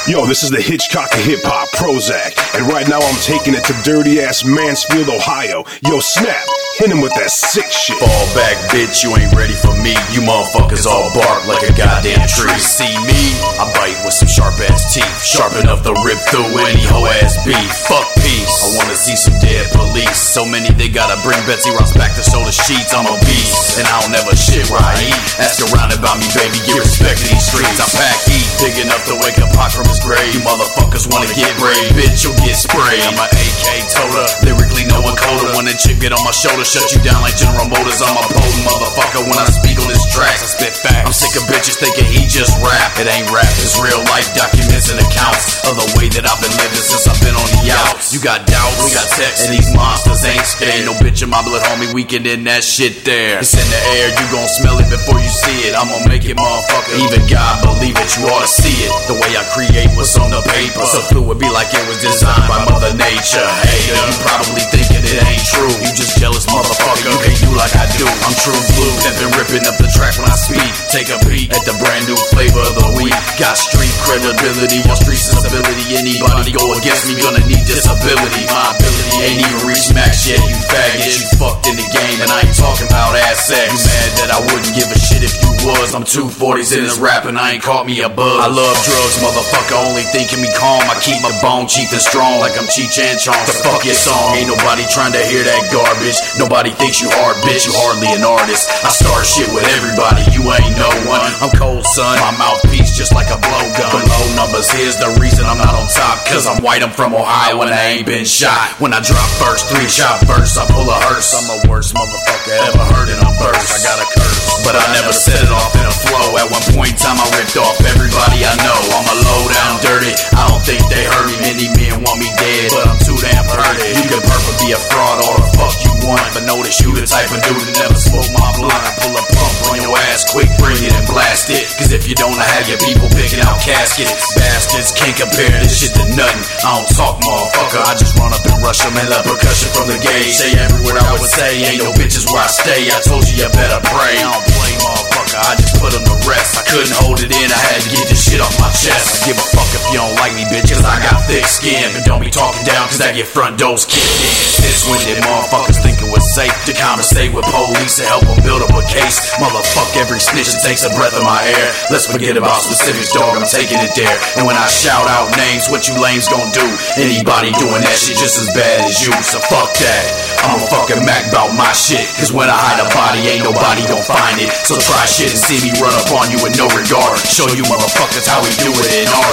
Yo, this is the Hitchcock of hip-hop, Prozac. And right now I'm taking it to dirty-ass Mansfield, Ohio. Yo, Snap, hit him with that sick shit. Fall back, bitch, you ain't ready for me. You motherfuckers all bark like a goddamn tree. See me? I bite with some sharp-ass teeth, sharp enough to rip through any hoe-ass beef. Fuck peace, I wanna see some dead police. So many they gotta bring Betsy Ross back to show the sheets. I'm a beast, and I don't ever shit where I eat. Ask around about me, baby, get respect to these streets. I pack heat, big enough to wake up Pac from his grave. You motherfuckers wanna get brave, bitch, you'll get sprayed. I'm a AK toter, lyrically no encoder. When a chick get on my shoulder, shut you down like General Motors. I'm a potent motherfucker when I speak on this track. I spit facts. I'm sick of bitches thinking he just rap. It ain't rap, it's real life documents and accounts of the way that I've been living since I've been on the outs. You got doubts, we got texts, and these monsters ain't scared. Ain't no bitch in my blood, homie, we can end that shit there. It's in the air, you gon' smell it before you see it. I'm gon' make it, motherfucker. Even God believe it, you ought to see it. The way I create what's on the paper, so fluid be like it was designed by Mother Nature. Hater, you probably thinking it ain't true. You just jealous motherfucker, you can't do like I do. I'm true blue, have been ripping up the track when I speak. Take a peek at the brand new flavor of the week. Got street credibility, your street sensibility. Anybody go against me gonna need disability. My ability ain't even reached max yet, you faggot. You fucked in the game and I ain't talking about ass sex. You mad that I wouldn't give a shit if you was. I'm 240s in this rap and I ain't caught me a buzz. I love drugs, motherfucker, only thinking me calm. I keep my bone cheap and strong like I'm Cheech and Chong. The fuck your song, ain't nobody trying to hear that garbage. Nobody thinks you hard, bitch, you hardly an artist. I start shit with everybody, you ain't no one. I'm cold, son, my mouthpiece just like a blowgun. Below numbers, here's the reason I'm not on top. Cause I'm white, I'm from Ohio and I ain't been shot. When I drop first, 3-shot burst, I pull a hearse. I'm the worst motherfucker ever heard in a verse. I got a curse, but I never set it off in a flow. At one point in time I ripped off everybody I know. I'm a low down dirty, I don't think they heard me. Many men want me dead, but I'm too damn hurted. You can perfectly be a fraud all the fuck you want, but notice you the type of dude that never smoke my blunt. Pull a pump on your ass quick, bring it and blast it. Cause if you don't, I have your people picking out caskets. Bastards can't compare this shit to nothing. I don't talk, motherfucker, I just run up and rush them and let percussion from the gauge. Say everywhere I would say, ain't no bitches where I stay. I told you better pray. I don't play, motherfucker, I just put them to rest. I couldn't hold it in, I had to get this shit off my chest. I give a fuck if you don't like me, bitch, cause I got thick skin. But don't be talking down, cause I get front doors kicked in. This-winded motherfuckers think it was safe to conversate with police to help them build up a case. Motherfuck every snitch that takes a breath of my air. Let's forget about specifics, dog, I'm taking it there. And when I shout out names, what you lames gon' do? Anybody doing that shit just as bad as you, so fuck that. I'm a fucking Mac about my shit, cause when I hide a body, ain't nobody gon' find it. So try shit and see me run up on you with no regard. Show you motherfuckers how we do it in our